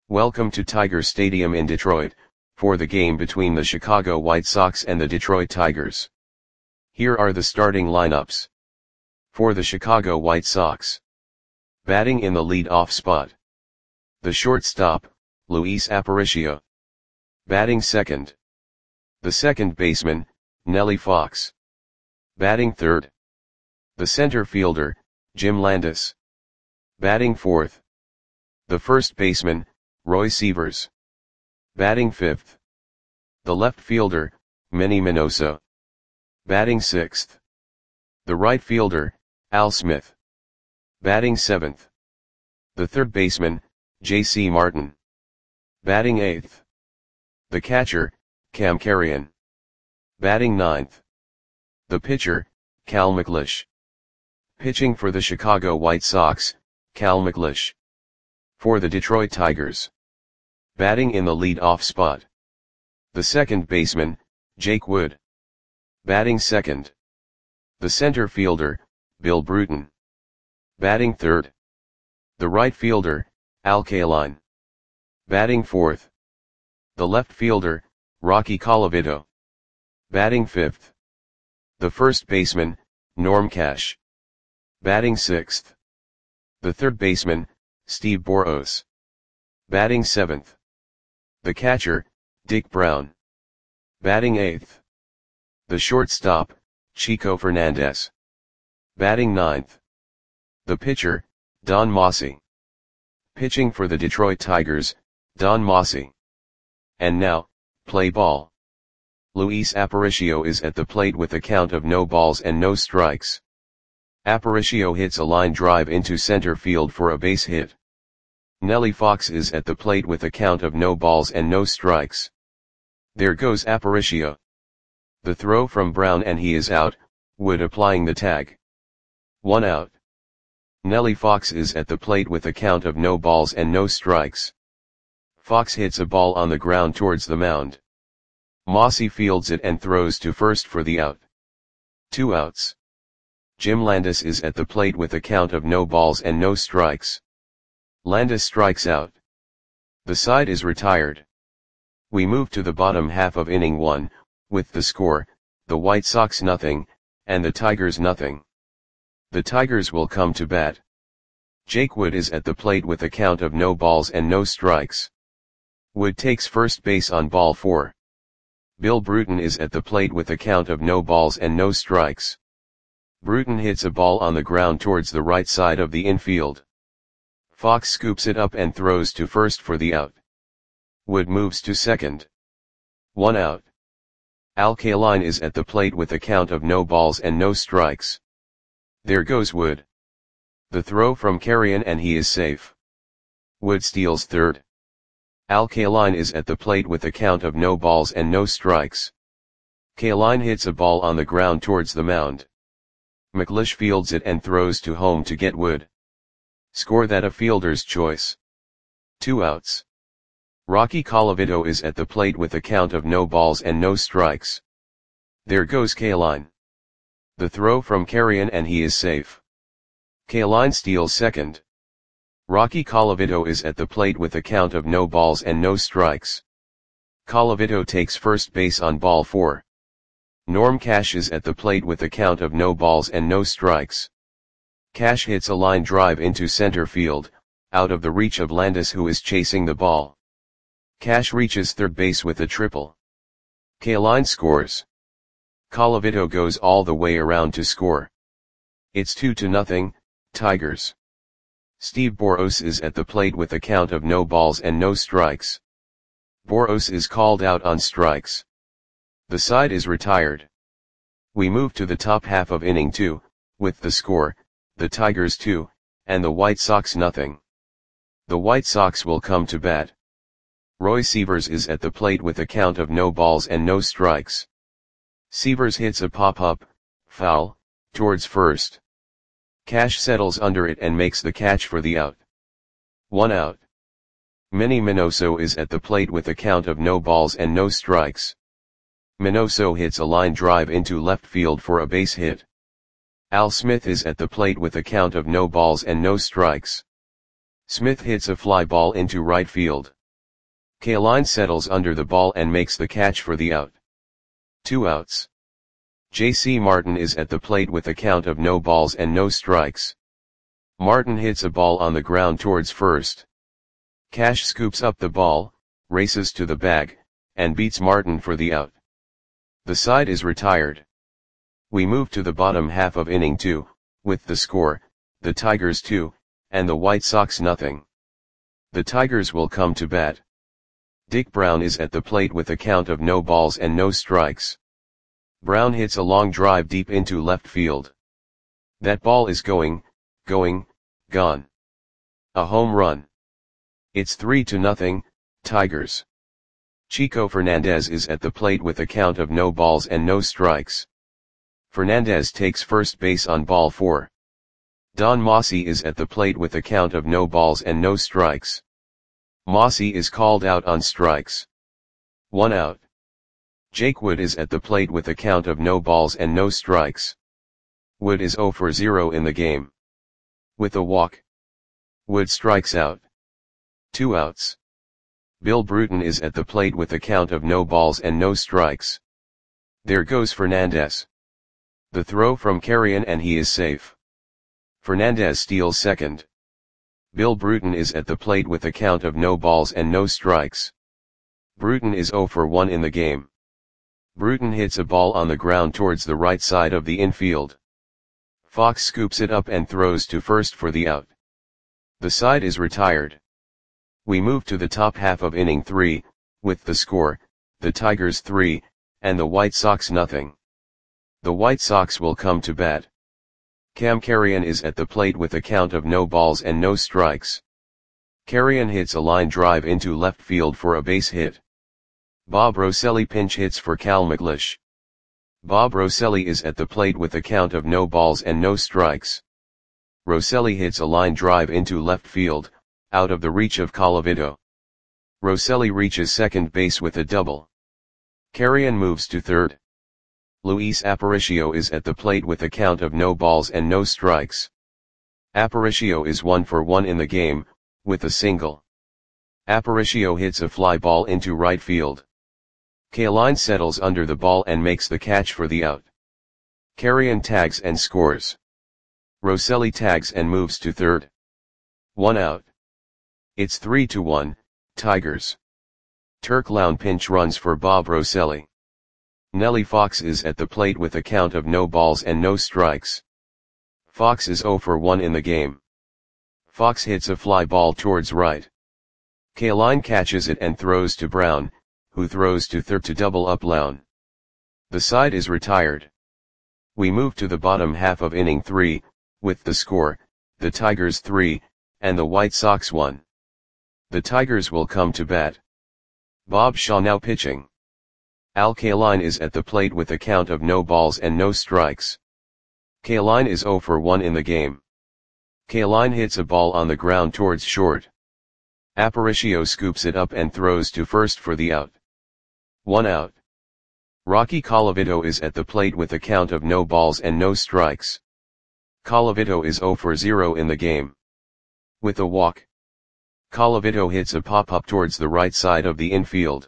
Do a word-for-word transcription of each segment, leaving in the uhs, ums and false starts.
Welcome to Tiger Stadium in Detroit, for the game between the Chicago White Sox and the Detroit Tigers. Here are the starting lineups. For the Chicago White Sox. Batting in the lead-off spot. The shortstop, Luis Aparicio. Batting second. The second baseman, Nellie Fox. Batting third. The center fielder, Jim Landis. Batting fourth. The first baseman, Roy Sievers. Batting fifth. The left fielder, Manny Minoso. Batting sixth. The right fielder, Al Smith. Batting seventh. The third baseman, J C Martin. Batting eighth. The catcher, Cam Carrion. Batting ninth. The pitcher, Cal McLeish. Pitching for the Chicago White Sox, Cal McLeish. For the Detroit Tigers. Batting in the lead-off spot. The second baseman, Jake Wood. Batting second. The center fielder, Bill Bruton. Batting third. The right fielder, Al Kaline. Batting fourth. The left fielder, Rocky Colavito. Batting fifth. The first baseman, Norm Cash. Batting sixth. The third baseman, Steve Boros. Batting seventh. The catcher, Dick Brown. Batting eighth. The shortstop, Chico Fernandez. Batting ninth. The pitcher, Don Mossi. Pitching for the Detroit Tigers, Don Mossi. And now, play ball. Luis Aparicio is at the plate with a count of no balls and no strikes. Aparicio hits a line drive into center field for a base hit. Nellie Fox is at the plate with a count of no balls and no strikes. There goes Aparicio. The throw from Brown and he is out, Wood applying the tag. One out. Nellie Fox is at the plate with a count of no balls and no strikes. Fox hits a ball on the ground towards the mound. Mossi fields it and throws to first for the out. Two outs. Jim Landis is at the plate with a count of no balls and no strikes. Landis strikes out. The side is retired. We move to the bottom half of inning one, with the score, the White Sox nothing, and the Tigers nothing. The Tigers will come to bat. Jake Wood is at the plate with a count of no balls and no strikes. Wood takes first base on ball four. Bill Bruton is at the plate with a count of no balls and no strikes. Bruton hits a ball on the ground towards the right side of the infield. Fox scoops it up and throws to first for the out. Wood moves to second. One out. Al Kaline is at the plate with a count of no balls and no strikes. There goes Wood. The throw from Carrion and he is safe. Wood steals third. Al Kaline is at the plate with a count of no balls and no strikes. Kaline hits a ball on the ground towards the mound. McLeish fields it and throws to home to get Wood. Score that a fielder's choice. Two outs. Rocky Colavito is at the plate with a count of no balls and no strikes. There goes Kaline. The throw from Carrion and he is safe. Kaline steals second. Rocky Colavito is at the plate with a count of no balls and no strikes. Colavito takes first base on ball four. Norm Cash is at the plate with a count of no balls and no strikes. Cash hits a line drive into center field, out of the reach of Landis who is chasing the ball. Cash reaches third base with a triple. Kaline scores. Colavito goes all the way around to score. It's two to nothing, Tigers. Steve Boros is at the plate with a count of no balls and no strikes. Boros is called out on strikes. The side is retired. We move to the top half of inning two, with the score, the Tigers two, and the White Sox nothing. The White Sox will come to bat. Roy Sievers is at the plate with a count of no balls and no strikes. Sievers hits a pop-up, foul, towards first. Cash settles under it and makes the catch for the out. One out. Manny Minoso is at the plate with a count of no balls and no strikes. Minoso hits a line drive into left field for a base hit. Al Smith is at the plate with a count of no balls and no strikes. Smith hits a fly ball into right field. Kaline settles under the ball and makes the catch for the out. Two outs. J C Martin is at the plate with a count of no balls and no strikes. Martin hits a ball on the ground towards first. Cash scoops up the ball, races to the bag, and beats Martin for the out. The side is retired. We move to the bottom half of inning two, with the score, the Tigers two, and the White Sox nothing. The Tigers will come to bat. Dick Brown is at the plate with a count of no balls and no strikes. Brown hits a long drive deep into left field. That ball is going, going, gone. A home run. It's three to nothing, Tigers. Chico Fernandez is at the plate with a count of no balls and no strikes. Fernandez takes first base on ball four. Don Mossy is at the plate with a count of no balls and no strikes. Mossy is called out on strikes. One out. Jake Wood is at the plate with a count of no balls and no strikes. Wood is zero for zero in the game. With a walk, Wood strikes out. Two outs. Bill Bruton is at the plate with a count of no balls and no strikes. There goes Fernandez. The throw from Carrion and he is safe. Fernandez steals second. Bill Bruton is at the plate with a count of no balls and no strikes. Bruton is zero for one in the game. Bruton hits a ball on the ground towards the right side of the infield. Fox scoops it up and throws to first for the out. The side is retired. We move to the top half of inning three, with the score, the Tigers three, and the White Sox nothing. The White Sox will come to bat. Cam Carrion is at the plate with a count of no balls and no strikes. Carrion hits a line drive into left field for a base hit. Bob Rosselli pinch hits for Cal McLeish. Bob Rosselli is at the plate with a count of no balls and no strikes. Rosselli hits a line drive into left field, out of the reach of Colavito. Rosselli reaches second base with a double. Carrion moves to third. Luis Aparicio is at the plate with a count of no balls and no strikes. Aparicio is one for one in the game, with a single. Aparicio hits a fly ball into right field. Kaline settles under the ball and makes the catch for the out. Carrion tags and scores. Rosselli tags and moves to third. One out. It's three to one, Tigers. Turk Lown pinch runs for Bob Rosselli. Nellie Fox is at the plate with a count of no balls and no strikes. Fox is zero for one in the game. Fox hits a fly ball towards right. Kaline catches it and throws to Brown, who throws to third to double up Lown. The side is retired. We move to the bottom half of inning three, with the score, the Tigers three, and the White Sox one. The Tigers will come to bat. Bob Shaw now pitching. Al Kaline is at the plate with a count of no balls and no strikes. Kaline is zero for one in the game. Kaline hits a ball on the ground towards short. Aparicio scoops it up and throws to first for the out. One out. Rocky Colavito is at the plate with a count of no balls and no strikes. Colavito is zero for zero in the game. With a walk, Colavito hits a pop-up towards the right side of the infield.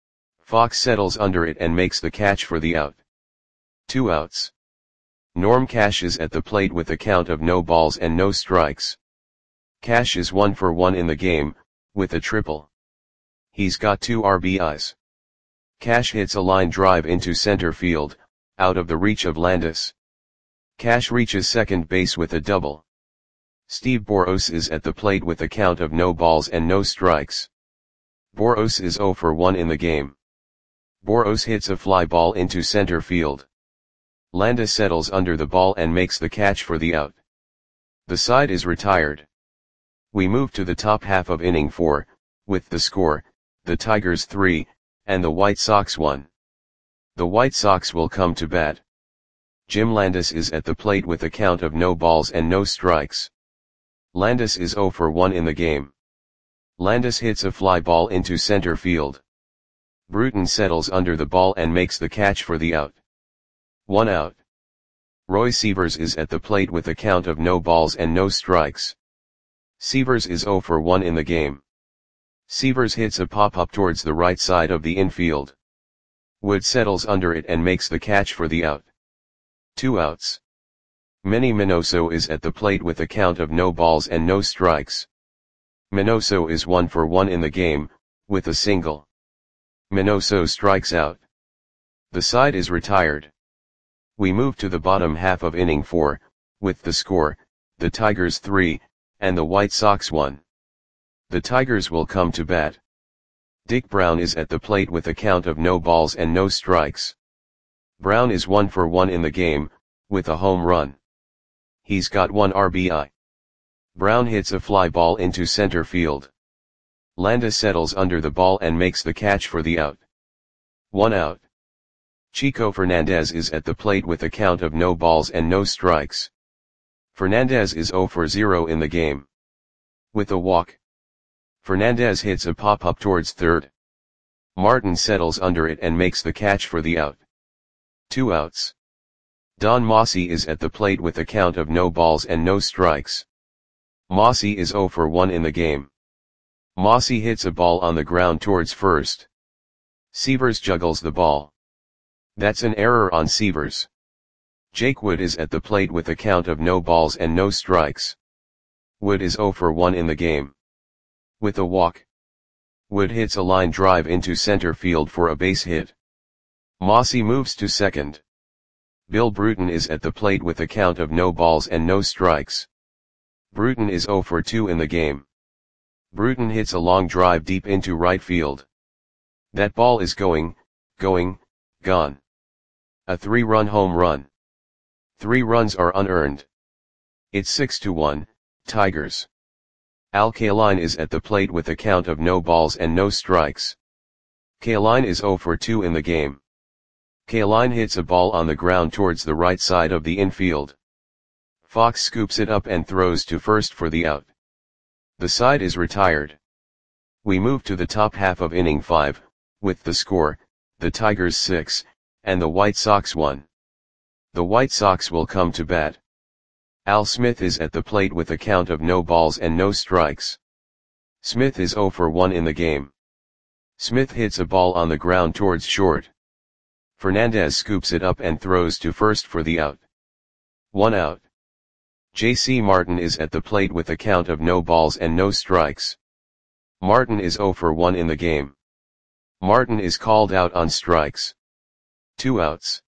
Fox settles under it and makes the catch for the out. Two outs. Norm Cash is at the plate with a count of no balls and no strikes. Cash is one for one in the game, with a triple. He's got two R B Is. Cash hits a line drive into center field, out of the reach of Landis. Cash reaches second base with a double. Steve Boros is at the plate with a count of no balls and no strikes. Boros is zero for one in the game. Boros hits a fly ball into center field. Landis settles under the ball and makes the catch for the out. The side is retired. We move to the top half of inning four, with the score, the Tigers three, and the White Sox one. The White Sox will come to bat. Jim Landis is at the plate with a count of no balls and no strikes. Landis is zero for one in the game. Landis hits a fly ball into center field. Bruton settles under the ball and makes the catch for the out. One out. Roy Sievers is at the plate with a count of no balls and no strikes. Sievers is zero for one in the game. Sievers hits a pop-up towards the right side of the infield. Wood settles under it and makes the catch for the out. Two outs. Manny Minoso is at the plate with a count of no balls and no strikes. Minoso is one for one in the game, with a single. Minoso strikes out. The side is retired. We move to the bottom half of inning four, with the score, the Tigers three, and the White Sox one. The Tigers will come to bat. Dick Brown is at the plate with a count of no balls and no strikes. Brown is one for one in the game, with a home run. He's got one R B I. Brown hits a fly ball into center field. Landa settles under the ball and makes the catch for the out. One out. Chico Fernandez is at the plate with a count of no balls and no strikes. Fernandez is zero for zero in the game. With a walk. Fernandez hits a pop-up towards third. Martin settles under it and makes the catch for the out. Two outs. Don Mossy is at the plate with a count of no balls and no strikes. Mossy is zero for one in the game. Mossy hits a ball on the ground towards first. Sievers juggles the ball. That's an error on Sievers. Jake Wood is at the plate with a count of no balls and no strikes. Wood is zero for one in the game. With a walk. Wood hits a line drive into center field for a base hit. Mossy moves to second. Bill Bruton is at the plate with a count of no balls and no strikes. Bruton is zero for two in the game. Bruton hits a long drive deep into right field. That ball is going, going, gone. A three-run home run. Three runs are unearned. It's six to one, Tigers. Al Kaline is at the plate with a count of no balls and no strikes. Kaline is zero for two in the game. Kaline hits a ball on the ground towards the right side of the infield. Fox scoops it up and throws to first for the out. The side is retired. We move to the top half of inning five, with the score, the Tigers six, and the White Sox one. The White Sox will come to bat. Al Smith is at the plate with a count of no balls and no strikes. Smith is zero for one in the game. Smith hits a ball on the ground towards short. Fernandez scoops it up and throws to first for the out. One out. J C Martin is at the plate with a count of no balls and no strikes. Martin is zero for one in the game. Martin is called out on strikes. Two outs.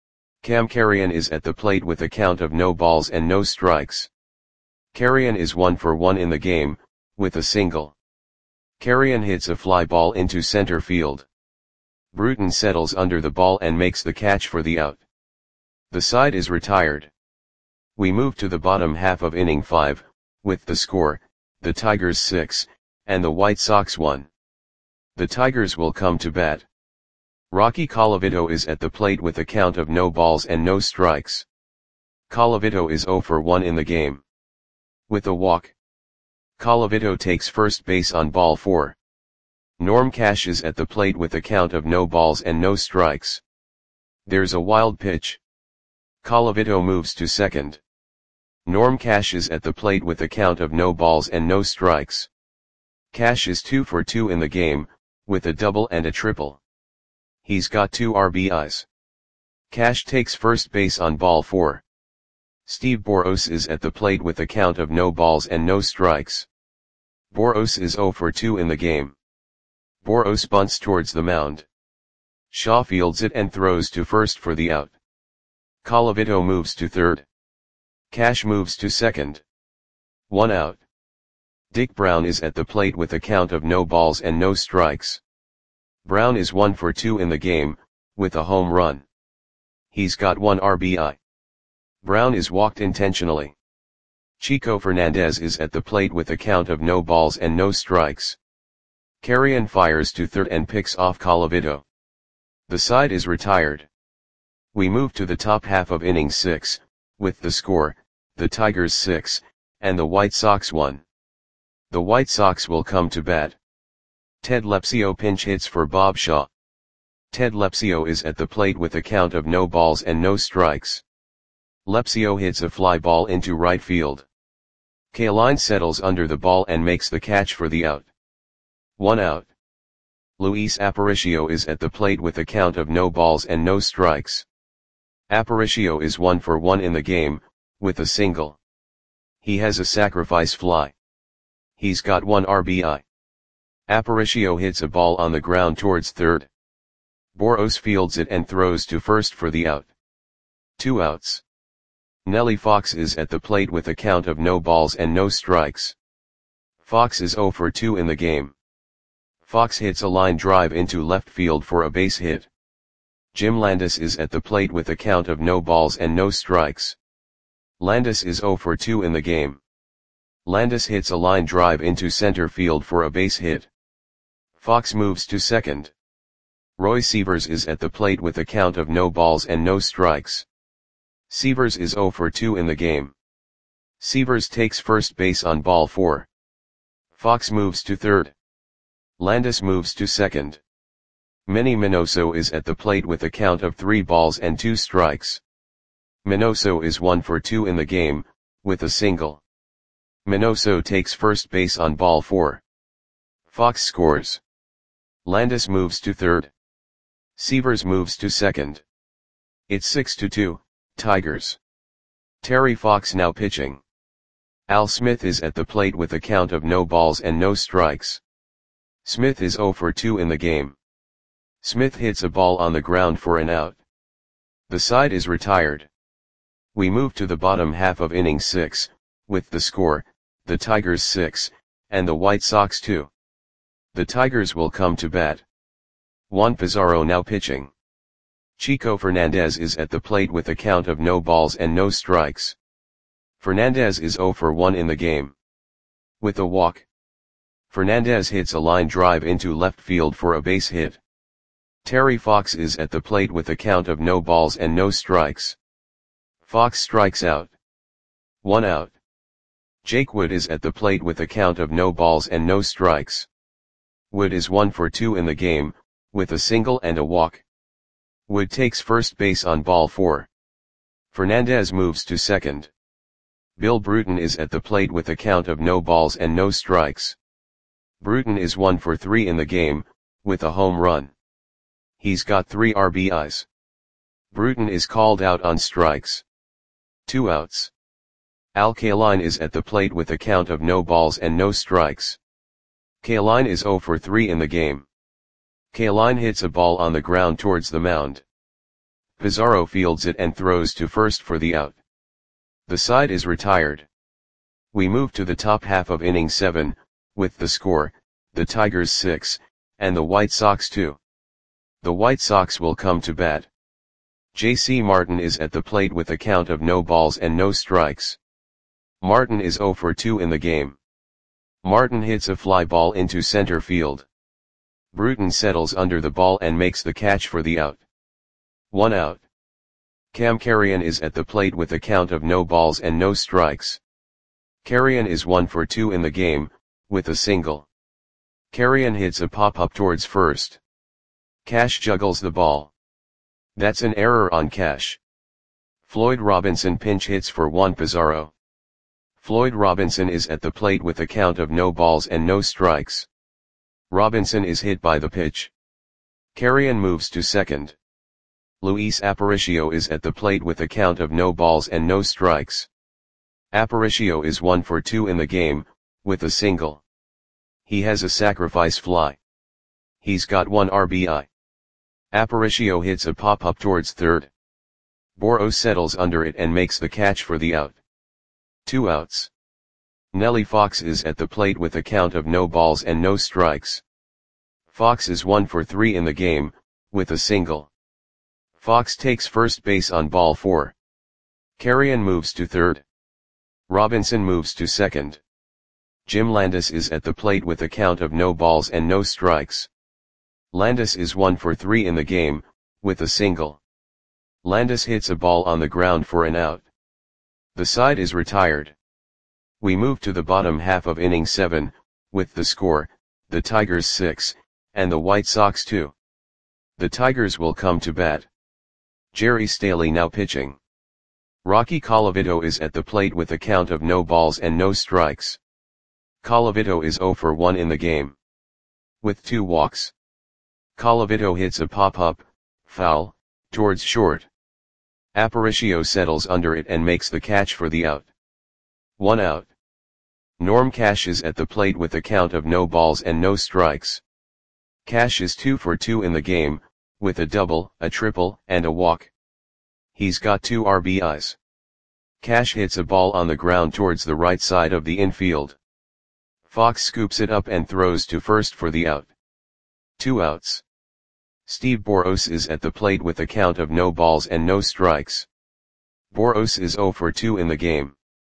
Cam Carrion is at the plate with a count of no balls and no strikes. Carrion is one for one in the game, with a single. Carrion hits a fly ball into center field. Bruton settles under the ball and makes the catch for the out. The side is retired. We move to the bottom half of inning five, with the score, the Tigers six, and the White Sox one. The Tigers will come to bat. Rocky Colavito is at the plate with a count of no balls and no strikes. Colavito is zero for one in the game. With a walk. Colavito takes first base on ball four. Norm Cash is at the plate with a count of no balls and no strikes. There's a wild pitch. Colavito moves to second. Norm Cash is at the plate with a count of no balls and no strikes. Cash is two for two in the game, with a double and a triple. He's got two R B Is. Cash takes first base on ball four. Steve Boros is at the plate with a count of no balls and no strikes. Boros is zero for two in the game. Boros bunts towards the mound. Shaw fields it and throws to first for the out. Colavito moves to third. Cash moves to second. One out. Dick Brown is at the plate with a count of no balls and no strikes. Brown is one for two in the game, with a home run. He's got one R B I. Brown is walked intentionally. Chico Fernandez is at the plate with a count of no balls and no strikes. Carrion fires to third and picks off Colavito. The side is retired. We move to the top half of inning six, with the score, the Tigers six, and the White Sox one. The White Sox will come to bat. Ted Lepsio pinch hits for Bob Shaw. Ted Lepsio is at the plate with a count of no balls and no strikes. Lepsio hits a fly ball into right field. Kaline settles under the ball and makes the catch for the out. One out. Luis Aparicio is at the plate with a count of no balls and no strikes. Aparicio is one for one in the game, with a single. He has a sacrifice fly. He's got one R B I. Aparicio hits a ball on the ground towards third. Boros fields it and throws to first for the out. Two outs. Nelly Fox is at the plate with a count of no balls and no strikes. Fox is zero for two in the game. Fox hits a line drive into left field for a base hit. Jim Landis is at the plate with a count of no balls and no strikes. Landis is zero for two in the game. Landis hits a line drive into center field for a base hit. Fox moves to second. Roy Sievers is at the plate with a count of no balls and no strikes. Sievers is zero for two in the game. Sievers takes first base on ball four. Fox moves to third. Landis moves to second. Manny Minoso is at the plate with a count of three balls and two strikes. Minoso is one for two in the game, with a single. Minoso takes first base on ball four. Fox scores. Landis moves to third. Sievers moves to second. It's six to two, Tigers. Terry Fox now pitching. Al Smith is at the plate with a count of no balls and no strikes. Smith is zero for two in the game. Smith hits a ball on the ground for an out. The side is retired. We move to the bottom half of inning six, with the score, the Tigers six, and the White Sox two. The Tigers will come to bat. Juan Pizarro now pitching. Chico Fernandez is at the plate with a count of no balls and no strikes. Fernandez is zero for one in the game. With a walk. Fernandez hits a line drive into left field for a base hit. Terry Fox is at the plate with a count of no balls and no strikes. Fox strikes out. One out. Jake Wood is at the plate with a count of no balls and no strikes. Wood is one for two in the game, with a single and a walk. Wood takes first base on ball four. Fernandez moves to second. Bill Bruton is at the plate with a count of no balls and no strikes. Bruton is one for three in the game, with a home run. He's got three R B Is. Bruton is called out on strikes. Two outs. Al Kaline is at the plate with a count of no balls and no strikes. Kaline is zero for three in the game. Kaline hits a ball on the ground towards the mound. Pizarro fields it and throws to first for the out. The side is retired. We move to the top half of inning seven, with the score, the Tigers six, and the White Sox two. The White Sox will come to bat. J C Martin is at the plate with a count of no balls and no strikes. Martin is zero for two in the game. Martin hits a fly ball into center field. Bruton settles under the ball and makes the catch for the out. One out. Cam Carrion is at the plate with a count of no balls and no strikes. Carrion is one for two in the game, with a single. Carrion hits a pop-up towards first. Cash juggles the ball. That's an error on Cash. Floyd Robinson pinch hits for Juan Pizarro. Floyd Robinson is at the plate with a count of no balls and no strikes. Robinson is hit by the pitch. Carrion moves to second. Luis Aparicio is at the plate with a count of no balls and no strikes. Aparicio is one for two in the game, with a single. He has a sacrifice fly. He's got one R B I. Aparicio hits a pop-up towards third. Boros settles under it and makes the catch for the out. Two outs. Nelly Fox is at the plate with a count of no balls and no strikes. Fox is one for three in the game, with a single. Fox takes first base on ball four. Carrion moves to third. Robinson moves to second. Jim Landis is at the plate with a count of no balls and no strikes. Landis is one for three in the game, with a single. Landis hits a ball on the ground for an out. The side is retired. We move to the bottom half of inning seven, with the score, the Tigers six, and the White Sox two. The Tigers will come to bat. Jerry Staley now pitching. Rocky Colavito is at the plate with a count of no balls and no strikes. Colavito is zero for one in the game, with two walks. Colavito hits a pop-up, foul, towards short. Aparicio settles under it and makes the catch for the out. One out. Norm Cash is at the plate with a count of no balls and no strikes. Cash is two for two in the game, with a double, a triple, and a walk. He's got two R B Is. Cash hits a ball on the ground towards the right side of the infield. Fox scoops it up and throws to first for the out. Two outs. Steve Boros is at the plate with a count of no balls and no strikes. Boros is zero for two in the game.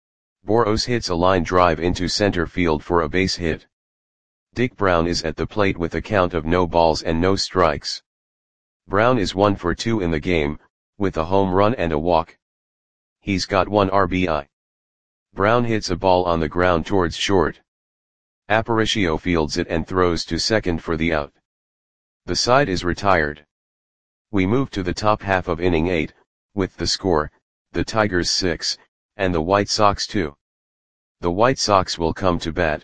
Boros hits a line drive into center field for a base hit. Dick Brown is at the plate with a count of no balls and no strikes. Brown is one for two in the game, with a home run and a walk. He's got one R B I. Brown hits a ball on the ground towards short. Aparicio fields it and throws to second for the out. The side is retired. We move to the top half of inning eight, with the score, the Tigers six, and the White Sox two. The White Sox will come to bat.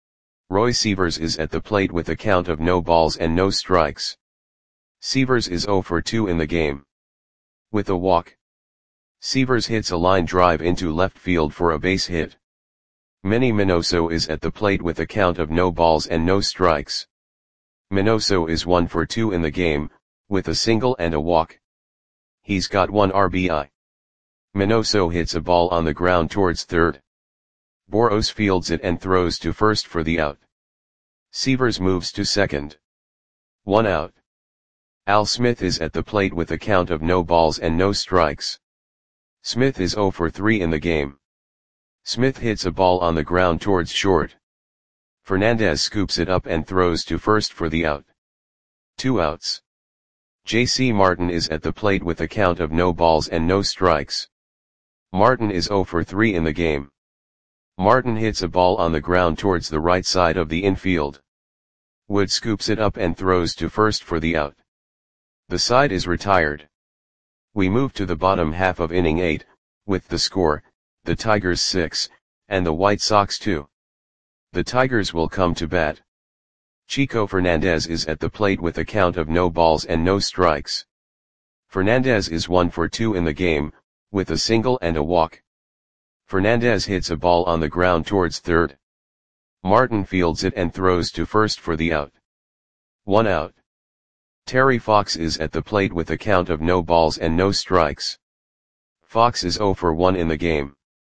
Roy Sievers is at the plate with a count of no balls and no strikes. Sievers is zero for two in the game, with a walk. Sievers hits a line drive into left field for a base hit. Manny Minoso is at the plate with a count of no balls and no strikes. Minoso is one for two in the game, with a single and a walk. He's got one R B I. Minoso hits a ball on the ground towards third. Boros fields it and throws to first for the out. Sievers moves to second. One out. Al Smith is at the plate with a count of no balls and no strikes. Smith is zero for three in the game. Smith hits a ball on the ground towards short. Fernandez scoops it up and throws to first for the out. Two outs. J C Martin is at the plate with a count of no balls and no strikes. Martin is zero for three in the game. Martin hits a ball on the ground towards the right side of the infield. Wood scoops it up and throws to first for the out. The side is retired. We move to the bottom half of inning eight, with the score, the Tigers six, and the White Sox two. The Tigers will come to bat. Chico Fernandez is at the plate with a count of no balls and no strikes. Fernandez is one for two in the game, with a single and a walk. Fernandez hits a ball on the ground towards third. Martin fields it and throws to first for the out. One out. Terry Fox is at the plate with a count of no balls and no strikes. Fox is zero for one in the game.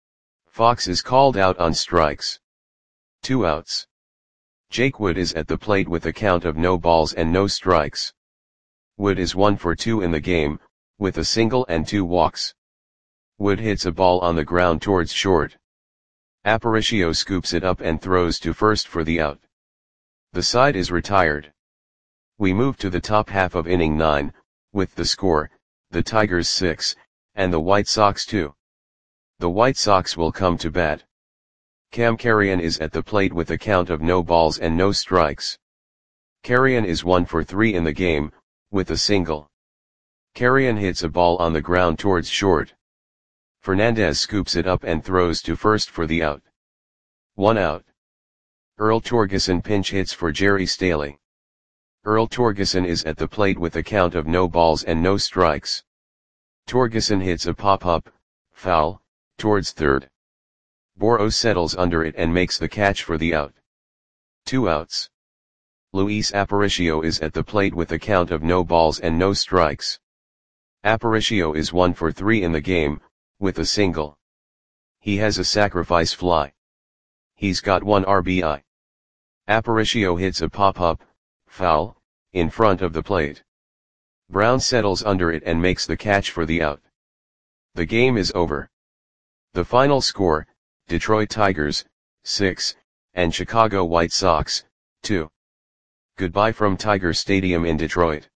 Fox is called out on strikes. Two outs. Jake Wood is at the plate with a count of no balls and no strikes. Wood is one for two in the game, with a single and two walks. Wood hits a ball on the ground towards short. Aparicio scoops it up and throws to first for the out. The side is retired. We move to the top half of inning nine, with the score, the Tigers six, and the White Sox two. The White Sox will come to bat. Cam Carrion is at the plate with a count of no balls and no strikes. Carrion is one for three in the game, with a single. Carrion hits a ball on the ground towards short. Fernandez scoops it up and throws to first for the out. One out. Earl Torgeson pinch hits for Jerry Staley. Earl Torgeson is at the plate with a count of no balls and no strikes. Torgeson hits a pop-up, foul, towards third. Boros settles under it and makes the catch for the out. Two outs. Luis Aparicio is at the plate with a count of no balls and no strikes. Aparicio is one for three in the game, with a single. He has a sacrifice fly. He's got one R B I. Aparicio hits a pop-up, foul, in front of the plate. Brown settles under it and makes the catch for the out. The game is over. The final score, Detroit Tigers, six, and Chicago White Sox, two. Goodbye from Tiger Stadium in Detroit.